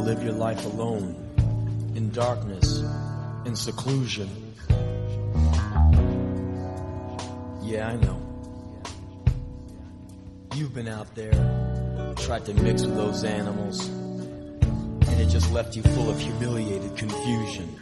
live your life alone, in darkness, in seclusion. Yeah, I know. You've been out there, tried to mix with those animals, and it just left you full of humiliated confusion.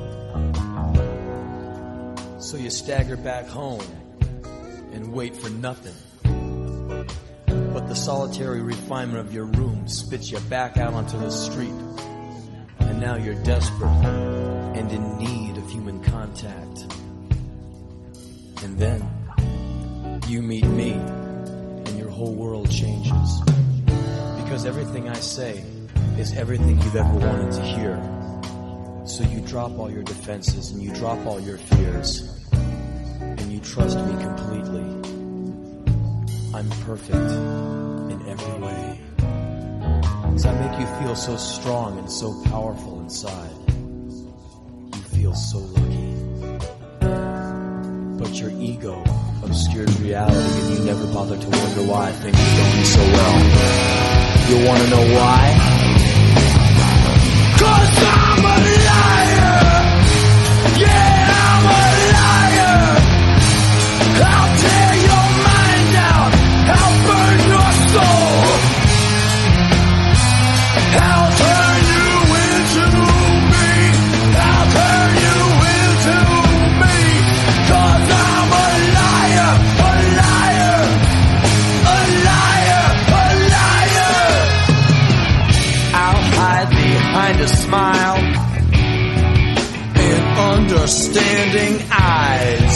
So you stagger back home and wait for nothing. But the solitary refinement of your room spits you back out onto the street. And now you're desperate and in need of human contact. And then you meet me and your whole world changes. Because everything I say is everything you've ever wanted to hear. So you drop all your defenses and you drop all your fears. And you trust me completely. I'm perfect in every way. 'Cause I make you feel so strong and so powerful inside. You feel so lucky. But your ego obscures reality and you never bother to wonder why things are going so well. You wanna know why? 'Cause I'm a liar! Yeah, I'm a liar! I'll tear your mind out! I'll burn your soul! I'll turn you into me! I'll turn you into me! 'Cause I'm a liar! A liar! A liar! A liar! I'll hide behind a smile and understanding eyes.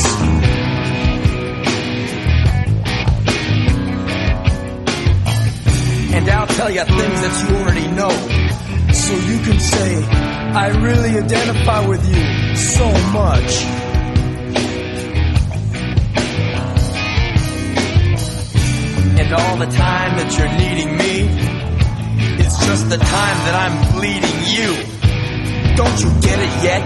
And I'll tell you things that you already know, so you can say, I really identify with you so much. And all the time that you're needing me, it's just the time that I'm bleeding you. Don't you get it yet?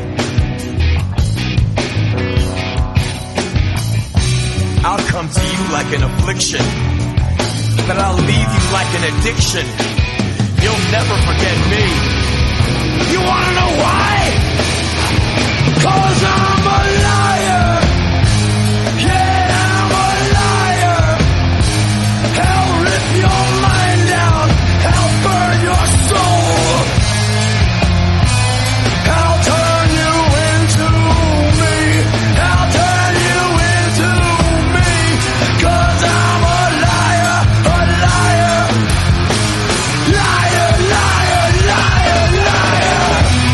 I'll come to you like an affliction, but I'll leave you like an addiction. You'll never forget me. You wanna know why? 'Cause I'm a liar. Yeah, I'm a liar. I'll rip your mind out. I'll burn your soul. I'll turn you into me. I'll turn you into me. 'Cause I'm a liar. A liar. Liar, liar, liar, liar.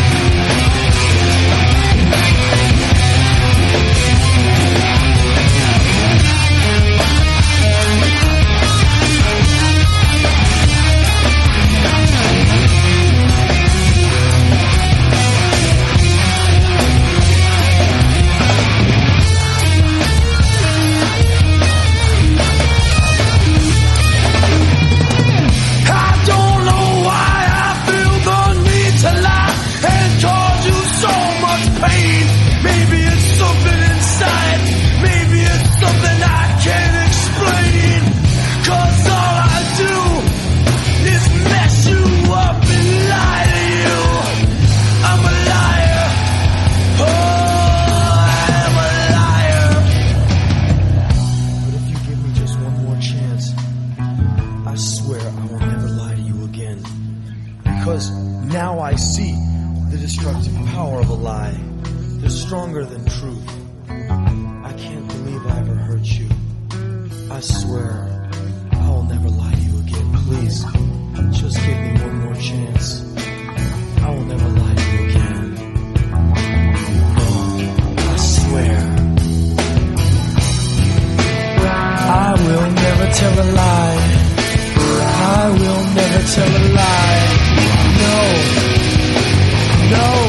Because now I see the destructive power of a lie. They're stronger than truth. I can't believe I ever hurt you. I swear I will never lie to you again. Please, just give me one more chance. I will never lie to you again. No, I swear. I will never tell a lie. I will never tell a lie. No, no.